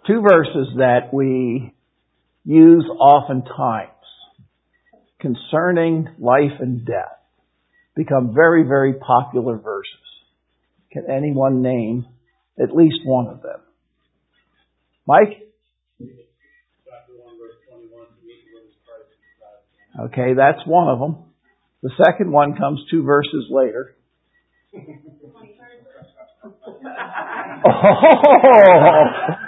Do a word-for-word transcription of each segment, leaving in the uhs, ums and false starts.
two verses that we use oftentimes concerning life and death become very, very popular verses. Can anyone name at least one of them? Mike? Okay, that's one of them. The second one comes two verses later. Oh!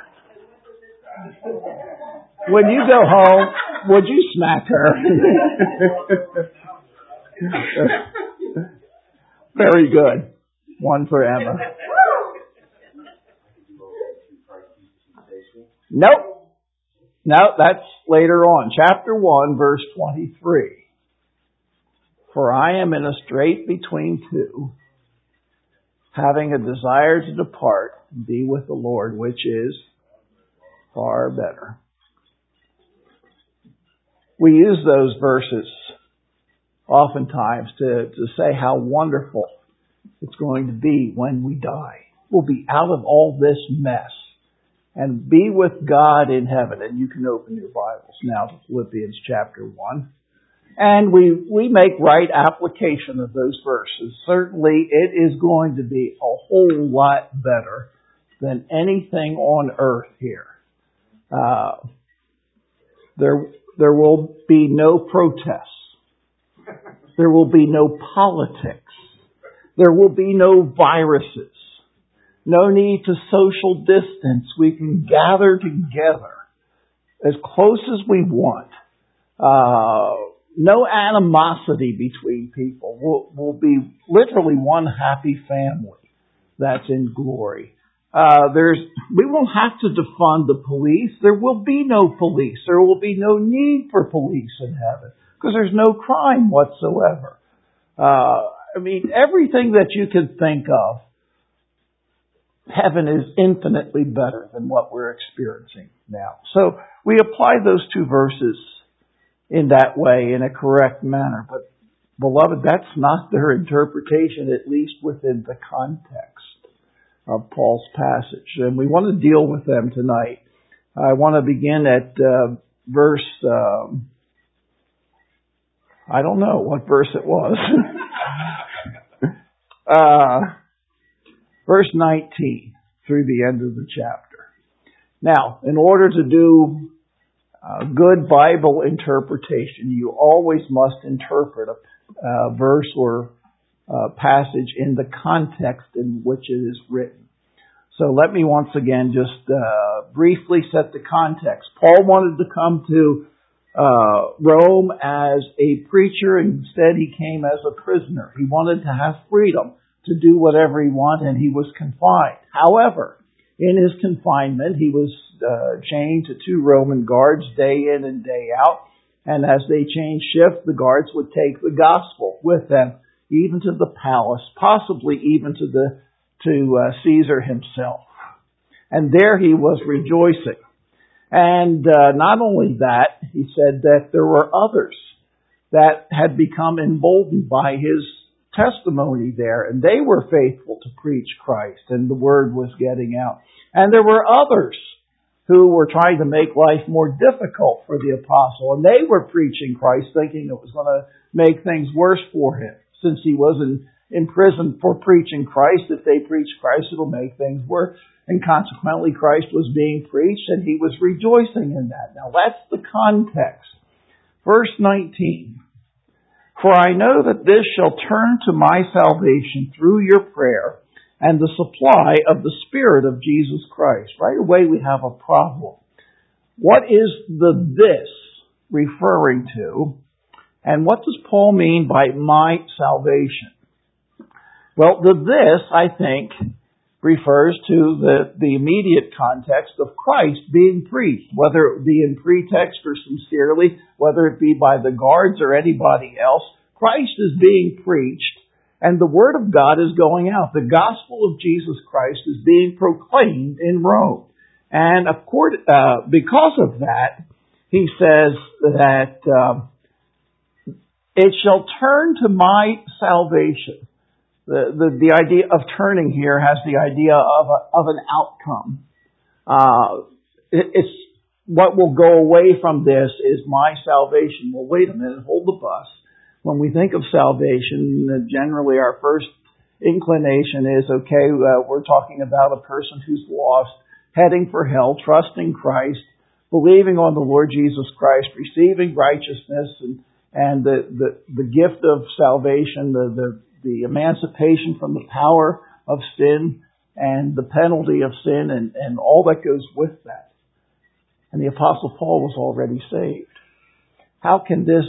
When you go home, would you smack her? Very good. One for Emma. Nope. No, that's later on. Chapter one, verse twenty-three. For I am in a strait between two, having a desire to depart and be with the Lord, which is far better. We use those verses oftentimes to, to say how wonderful it's going to be when we die. We'll be out of all this mess and be with God in heaven. And you can open your Bibles now to Philippians chapter one. And we, we make right application of those verses. Certainly it is going to be a whole lot better than anything on earth here. Uh, there, there will be no protests. There will be no politics. There will be no viruses. No need to social distance. We can gather together as close as we want. Uh, no animosity between people. We'll, we'll be literally one happy family that's in glory. Uh, there's, we won't have to defund the police. There will be no police. There will be no need for police in heaven because there's no crime whatsoever. Uh, I mean, everything that you can think of, heaven is infinitely better than what we're experiencing now. So we apply those two verses in that way, in a correct manner. But, beloved, that's not their interpretation, at least within the context of Paul's passage. And we want to deal with them tonight. I want to begin at uh, verse, um, I don't know what verse it was. uh, verse nineteen through the end of the chapter. Now, in order to do uh, good Bible interpretation, you always must interpret a uh, verse or uh, passage in the context in which it is written. So let me once again just uh, briefly set the context. Paul wanted to come to uh, Rome as a preacher, and instead he came as a prisoner. He wanted to have freedom to do whatever he wanted, and he was confined. However, in his confinement, he was uh, chained to two Roman guards day in and day out, and as they changed shift, the guards would take the gospel with them, even to the palace, possibly even to the to uh, Caesar himself. And there he was rejoicing. And uh, not only that, he said that there were others that had become emboldened by his testimony there, and they were faithful to preach Christ, and the word was getting out. And there were others who were trying to make life more difficult for the apostle, and they were preaching Christ, thinking it was going to make things worse for him. Since he was in, in prison for preaching Christ, if they preach Christ, it'll make things worse. And consequently, Christ was being preached, and he was rejoicing in that. Now, that's the context. Verse nineteen. For I know that this shall turn to my salvation through your prayer and the supply of the Spirit of Jesus Christ. Right away we have a problem. What is the this referring to? And what does Paul mean by my salvation? Well, the this, I think, refers to the, the immediate context of Christ being preached, whether it be in pretext or sincerely, whether it be by the guards or anybody else. Christ is being preached, and the Word of God is going out. The gospel of Jesus Christ is being proclaimed in Rome. And of course, uh, because of that, he says that uh, it shall turn to my salvation. The, the, the idea of turning here has the idea of, a, of an outcome. Uh, it's what will go away from this is my salvation. Well, wait a minute, hold the bus. When we think of salvation, generally our first inclination is, okay, uh, we're talking about a person who's lost, heading for hell, trusting Christ, believing on the Lord Jesus Christ, receiving righteousness and, and the, the, the gift of salvation, the, the, the emancipation from the power of sin and the penalty of sin and, and all that goes with that. And the Apostle Paul was already saved. How can this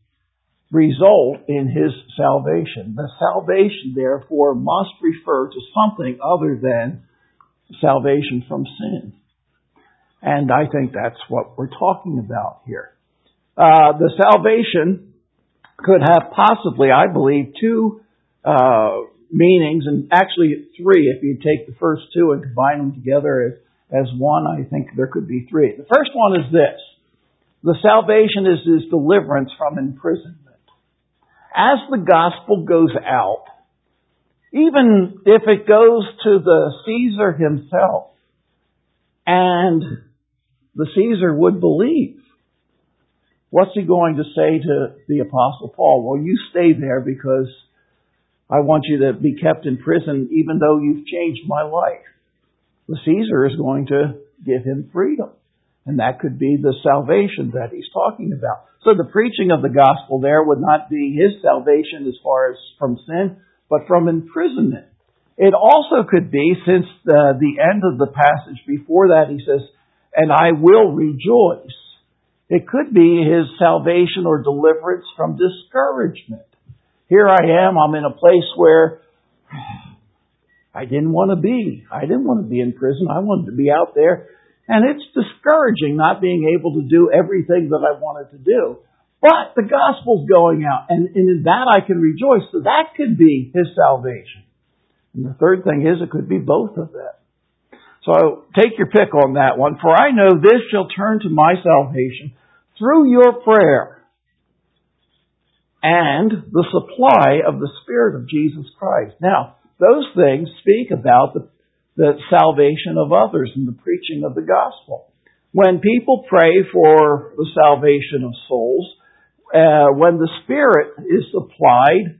result in his salvation? The salvation, therefore, must refer to something other than salvation from sin. And I think that's what we're talking about here. Uh, the salvation could have possibly, I believe, two uh, meanings, and actually three. If you take the first two and combine them together as, as one, I think there could be three. The first one is this. The salvation is his deliverance from imprisonment. As the gospel goes out, even if it goes to the Caesar himself, and the Caesar would believe, what's he going to say to the Apostle Paul? Well, you stay there because I want you to be kept in prison even though you've changed my life. The Caesar is going to give him freedom. And that could be the salvation that he's talking about. So the preaching of the gospel there would not be his salvation as far as from sin, but from imprisonment. It also could be, since the, the end of the passage before that, he says, and I will rejoice. It could be his salvation or deliverance from discouragement. Here I am, I'm in a place where I didn't want to be. I didn't want to be in prison. I wanted to be out there. And it's discouraging not being able to do everything that I wanted to do. But the gospel's going out, and, and in that I can rejoice. So that could be his salvation. And the third thing is, it could be both of them. So take your pick on that one. For I know this shall turn to my salvation through your prayer and the supply of the Spirit of Jesus Christ. Now, those things speak about the the salvation of others and the preaching of the gospel. When people pray for the salvation of souls, uh, when the Spirit is supplied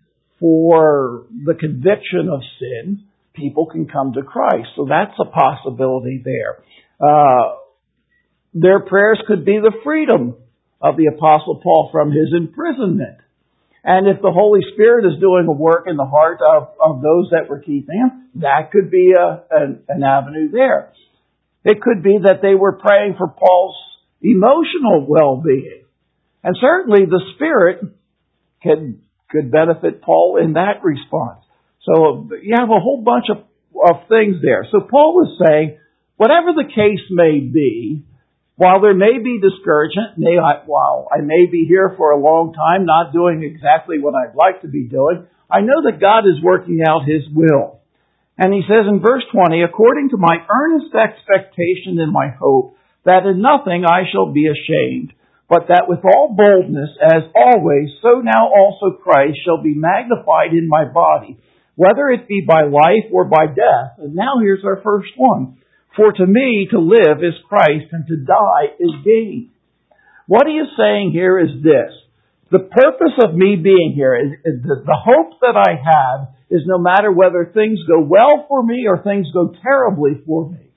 for the conviction of sin, people can come to Christ. So that's a possibility there. Uh, their prayers could be the freedom of the Apostle Paul from his imprisonment. And if the Holy Spirit is doing a work in the heart of, of those that were keeping him, that could be a, an, an avenue there. It could be that they were praying for Paul's emotional well-being. And certainly the Spirit could, could benefit Paul in that response. So you have a whole bunch of, of things there. So Paul is saying, whatever the case may be, while there may be discouragement, may I, while I may be here for a long time not doing exactly what I'd like to be doing, I know that God is working out His will. And he says in verse twenty, according to my earnest expectation and my hope, that in nothing I shall be ashamed, but that with all boldness, as always, so now also Christ shall be magnified in my body, whether it be by life or by death. And now here's our first one. For to me to live is Christ, and to die is gain. What he is saying here is this. The purpose of me being here, is, is the, the hope that I have is no matter whether things go well for me or things go terribly for me,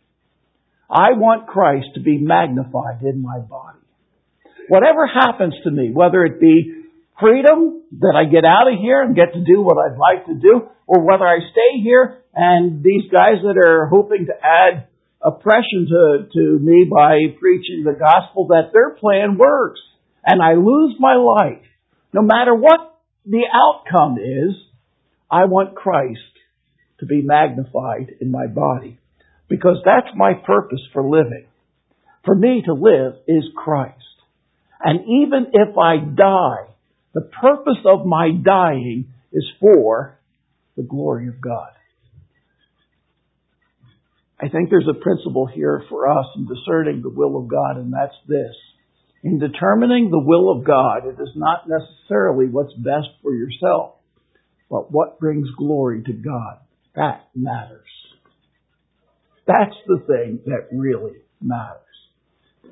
I want Christ to be magnified in my body. Whatever happens to me, whether it be freedom, that I get out of here and get to do what I'd like to do, or whether I stay here and these guys that are hoping to add oppression to, to me by preaching the gospel, that their plan works and I lose my life. No matter what the outcome is, I want Christ to be magnified in my body, because that's my purpose for living. For me to live is Christ. And even if I die, the purpose of my dying is for the glory of God. I think there's a principle here for us in discerning the will of God, and that's this. In determining the will of God, it is not necessarily what's best for yourself, but what brings glory to God. That matters. That's the thing that really matters.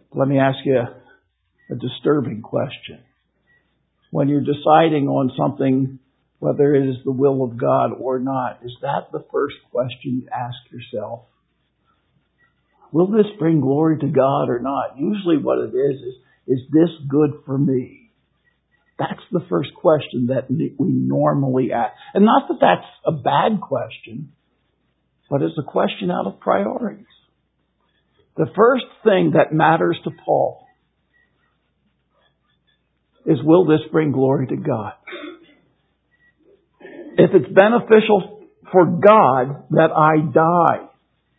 Let me ask you a disturbing question. When you're deciding on something, whether it is the will of God or not, is that the first question you ask yourself? Will this bring glory to God or not? Usually what it is, is, is this good for me? That's the first question that we normally ask. And not that that's a bad question, but it's a question out of priorities. The first thing that matters to Paul is, will this bring glory to God? If it's beneficial for God that I die,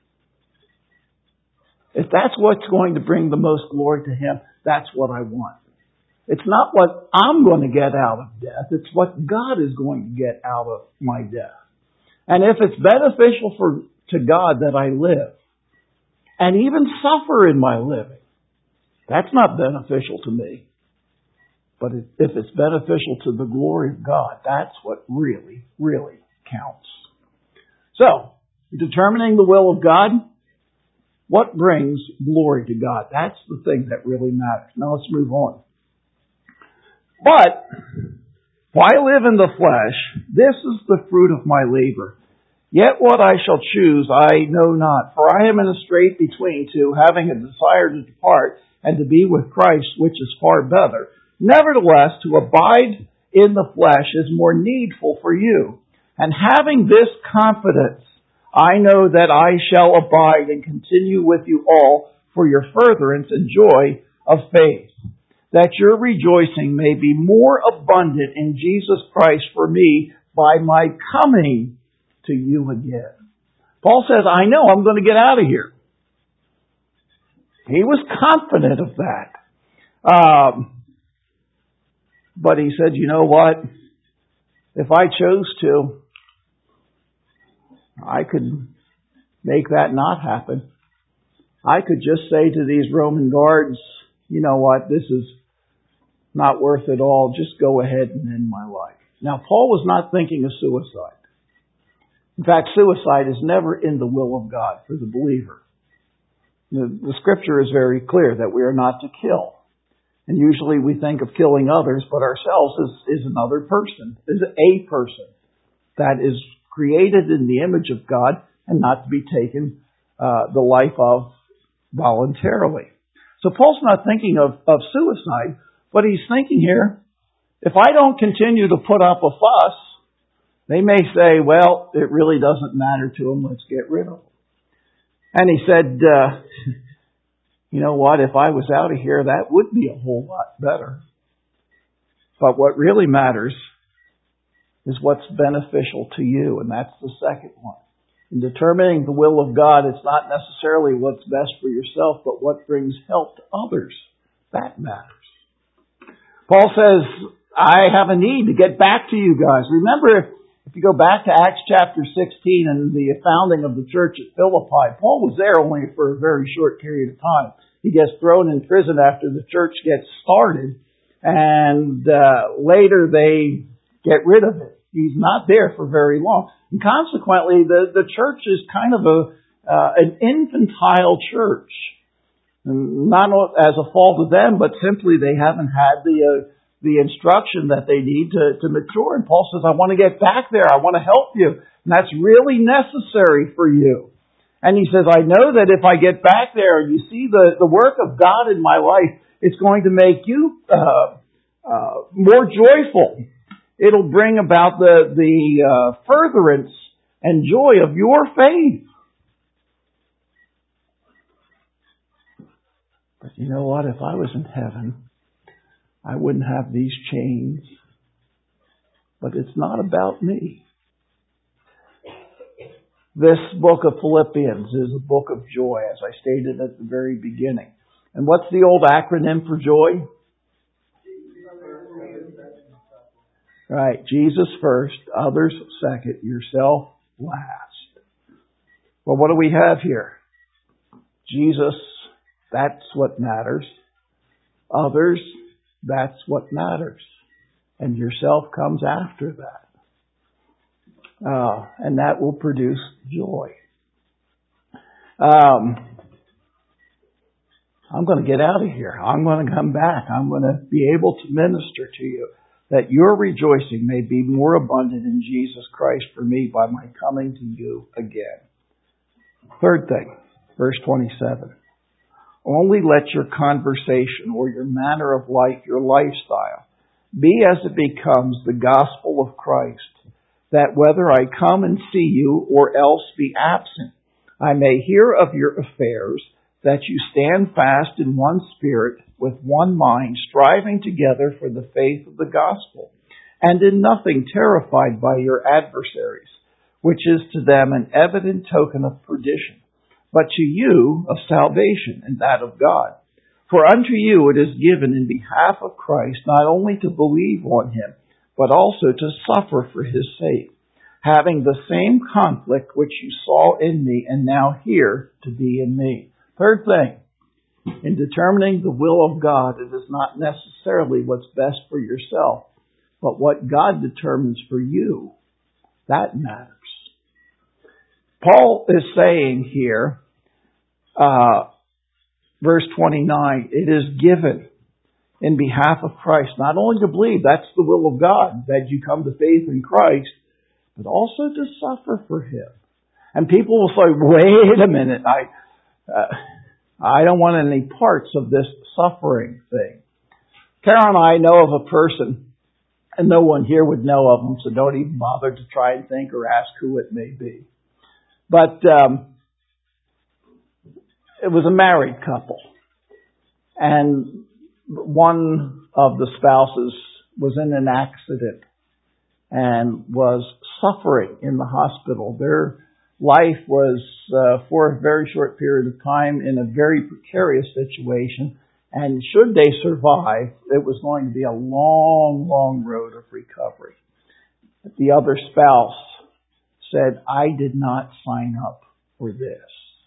if that's what's going to bring the most glory to Him, that's what I want. It's not what I'm going to get out of death. It's what God is going to get out of my death. And if it's beneficial for to God that I live, and even suffer in my living, that's not beneficial to me. But if it's beneficial to the glory of God, that's what really, really counts. So, determining the will of God, what brings glory to God? That's the thing that really matters. Now let's move on. But, if I live in the flesh, this is the fruit of my labor. Yet what I shall choose, I know not. For I am in a strait between two, having a desire to depart and to be with Christ, which is far better. Nevertheless, to abide in the flesh is more needful for you. And having this confidence, I know that I shall abide and continue with you all for your furtherance and joy of faith, that your rejoicing may be more abundant in Jesus Christ for me by my coming to you again. Paul says, I know I'm going to get out of here. He was confident of that. Um, but he said, you know what? If I chose to, I could make that not happen. I could just say to these Roman guards, you know what? This is not worth it all. Just go ahead and end my life. Now, Paul was not thinking of suicide. In fact, suicide is never in the will of God for the believer. The, the Scripture is very clear that we are not to kill. And usually we think of killing others, but ourselves is, is another person, is a person that is created in the image of God and not to be taken uh, the life of voluntarily. So Paul's not thinking of, of suicide, but he's thinking here, if I don't continue to put up a fuss, they may say, well, it really doesn't matter to them. Let's get rid of them. And he said, uh, you know what? If I was out of here, that would be a whole lot better. But what really matters is what's beneficial to you. And that's the second one. In determining the will of God, it's not necessarily what's best for yourself, but what brings help to others. That matters. Paul says, I have a need to get back to you guys. Remember, if you go back to Acts chapter sixteen and the founding of the church at Philippi, Paul was there only for a very short period of time. He gets thrown in prison after the church gets started, and uh, later they get rid of it. He's not there for very long. And consequently, the, the church is kind of a uh, an infantile church. Not as a fault of them, but simply they haven't had the uh, the instruction that they need to, to mature. And Paul says, I want to get back there. I want to help you. And that's really necessary for you. And he says, I know that if I get back there and you see the, the work of God in my life, it's going to make you uh, uh, more joyful. It'll bring about the, the uh, furtherance and joy of your faith. But you know what? If I was in heaven, I wouldn't have these chains. But it's not about me. This book of Philippians is a book of joy, as I stated at the very beginning. And what's the old acronym for joy? Right, Jesus first, others second, yourself last. Well, what do we have here? Jesus, that's what matters. Others, that's what matters. And yourself comes after that. Uh, and that will produce joy. Um, I'm going to get out of here. I'm going to come back. I'm going to be able to minister to you, that your rejoicing may be more abundant in Jesus Christ for me by my coming to you again. Third thing, verse twenty-seven. Only let your conversation or your manner of life, your lifestyle, be as it becomes the gospel of Christ, that whether I come and see you or else be absent, I may hear of your affairs, that you stand fast in one spirit, with one mind, striving together for the faith of the gospel, and in nothing terrified by your adversaries, which is to them an evident token of perdition, but to you of salvation and that of God. For unto you it is given in behalf of Christ not only to believe on him, but also to suffer for his sake, having the same conflict which you saw in me and now hear to be in me. Third thing, in determining the will of God, it is not necessarily what's best for yourself, but what God determines for you. That matters. Paul is saying here, uh, verse twenty-nine, it is given in behalf of Christ, not only to believe, that's the will of God, that you come to faith in Christ, but also to suffer for him. And people will say, wait a minute, I, uh, I don't want any parts of this suffering thing. Carol and I know of a person, and no one here would know of them, so don't even bother to try and think or ask who it may be. But um, it was a married couple, and one of the spouses was in an accident and was suffering in the hospital. Their life was, uh, for a very short period of time, in a very precarious situation. And should they survive, it was going to be a long, long road of recovery. The other spouse said, I did not sign up for this.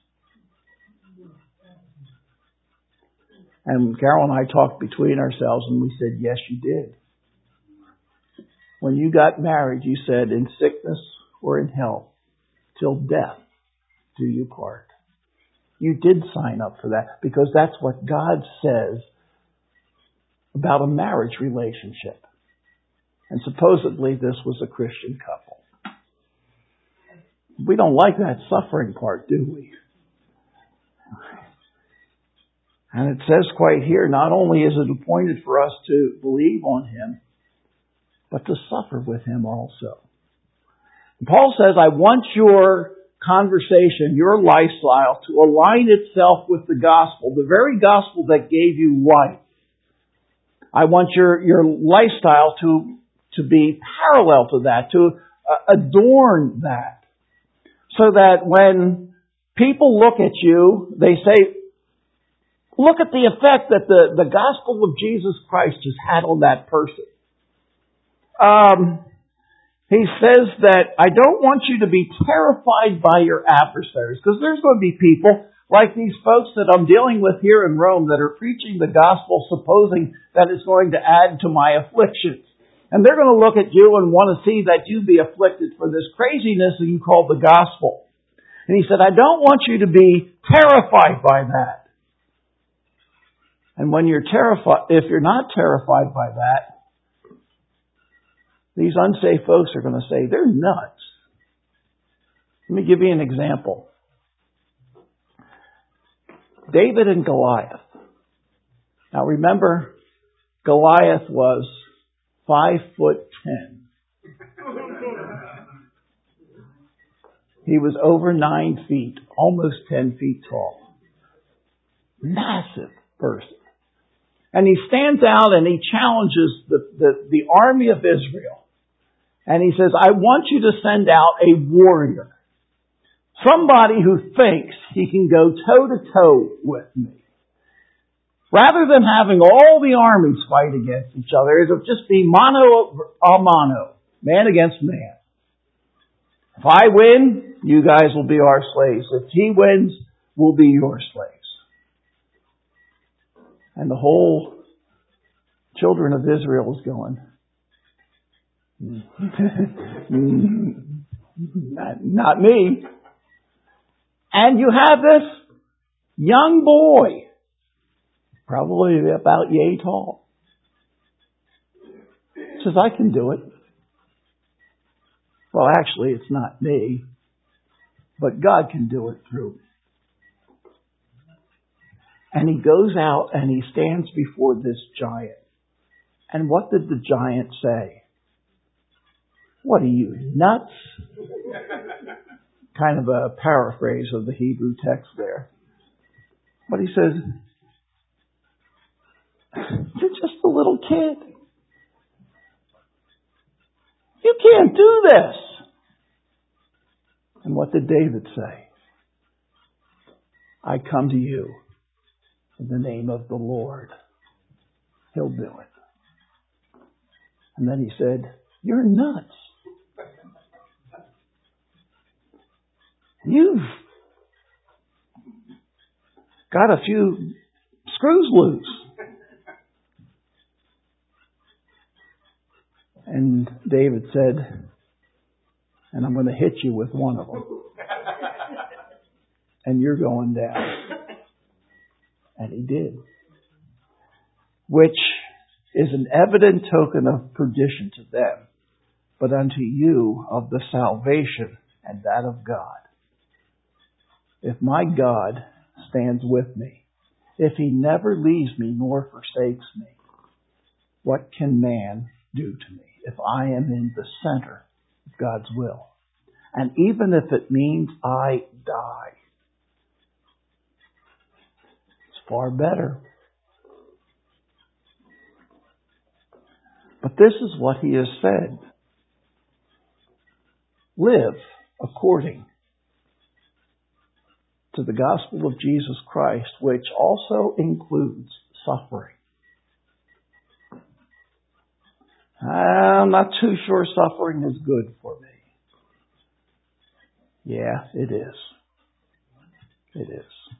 And Carol and I talked between ourselves and we said, yes, you did. When you got married, you said, in sickness or in health, till death do you part. You did sign up for that because that's what God says about a marriage relationship. And supposedly this was a Christian couple. We don't like that suffering part, do we? And it says quite here, not only is it appointed for us to believe on him, but to suffer with him also. And Paul says, I want your conversation, your lifestyle, to align itself with the gospel, the very gospel that gave you life. I want your, your lifestyle to, to be parallel to that, to uh, adorn that, so that when people look at you, they say, look at the effect that the, the gospel of Jesus Christ has had on that person. Um, he says that I don't want you to be terrified by your adversaries, because there's going to be people like these folks that I'm dealing with here in Rome that are preaching the gospel supposing that it's going to add to my afflictions. And they're going to look at you and want to see that you be afflicted for this craziness that you call the gospel. And he said, I don't want you to be terrified by that. And when you're terrified, if you're not terrified by that, these unsaved folks are going to say, they're nuts. Let me give you an example. David and Goliath. Now remember, Goliath was five foot ten. He was over nine feet, almost ten feet tall. Massive person. And he stands out and he challenges the, the, the army of Israel. And he says, I want you to send out a warrior. Somebody who thinks he can go toe to toe with me. Rather than having all the armies fight against each other, it'll just be mano a mano, man against man. If I win, you guys will be our slaves. If he wins, we'll be your slaves. And the whole children of Israel is going, not, not me. And you have this young boy probably about yay tall. Says, I can do it. Well, actually, it's not me, but God can do it through me. And he goes out and he stands before this giant. And what did the giant say? What are you, nuts? Kind of a paraphrase of the Hebrew text there. But he says, you're just a little kid. You can't do this. And what did David say? I come to you in the name of the Lord. He'll do it. And then he said, you're nuts. You've got a few screws loose. And David said, and I'm going to hit you with one of them. And you're going down. And he did. Which is an evident token of perdition to them, but unto you of the salvation and that of God. If my God stands with me, if he never leaves me nor forsakes me, what can man do to me if I am in the center of God's will? And even if it means I die, it's far better. But this is what he has said. Live according to the gospel of Jesus Christ, which also includes suffering. I'm not too sure suffering is good for me. Yeah, it is. It is.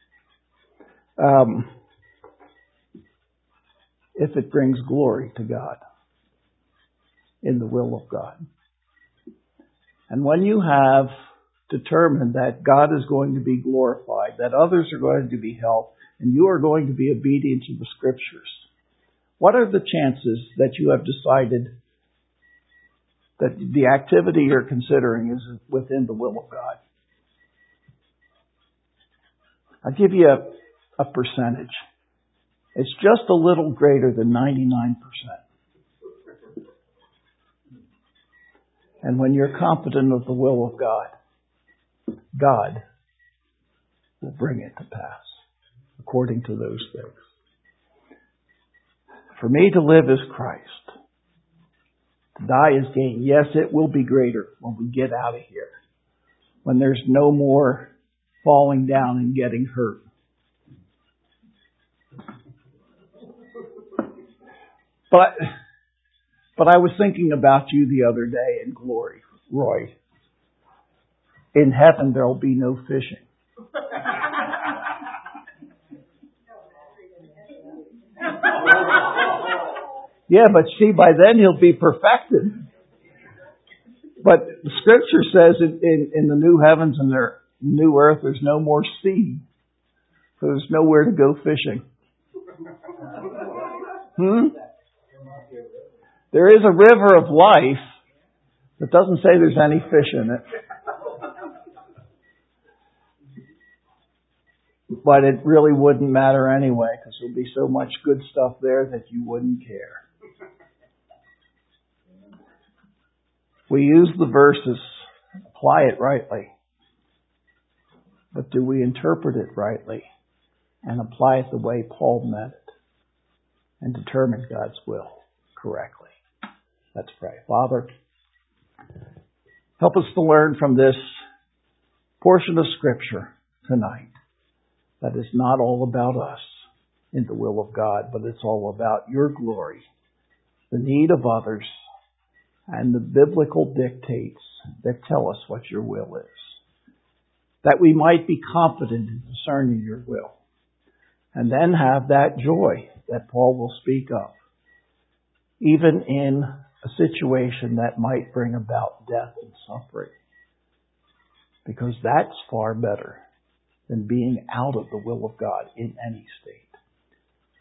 Um, if it brings glory to God in the will of God. And when you have determined that God is going to be glorified, that others are going to be helped, and you are going to be obedient to the Scriptures, what are the chances that you have decided that the activity you're considering is within the will of God? I'll give you a, a percentage. It's just a little greater than ninety-nine percent. And when you're confident of the will of God, God will bring it to pass according to those things. For me to live is Christ. To die is gain. Yes, it will be greater when we get out of here. When there's no more falling down and getting hurt. But, but I was thinking about you the other day in glory, Roy. In heaven, there'll be no fishing. Yeah, but see, by then he'll be perfected. But the Scripture says in, in, in the new heavens and the new earth, there's no more sea. So there's nowhere to go fishing. Hmm? There is a river of life that doesn't say there's any fish in it. But it really wouldn't matter anyway, because there'll be so much good stuff there that you wouldn't care. We use the verses, apply it rightly. But do we interpret it rightly and apply it the way Paul meant it and determine God's will correctly? Let's pray. Father, help us to learn from this portion of Scripture tonight that it's not all about us in the will of God, but it's all about your glory, the need of others, and the biblical dictates that tell us what your will is. That we might be confident in discerning your will. And then have that joy that Paul will speak of. Even in a situation that might bring about death and suffering. Because that's far better than being out of the will of God in any state.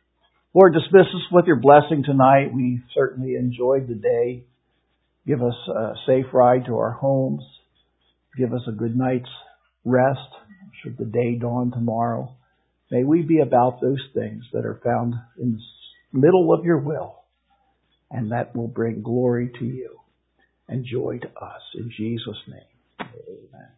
Lord, dismiss us with your blessing tonight. We certainly enjoyed the day. Give us a safe ride to our homes. Give us a good night's rest should the day dawn tomorrow. May we be about those things that are found in the middle of your will, and that will bring glory to you and joy to us. In Jesus' name, amen.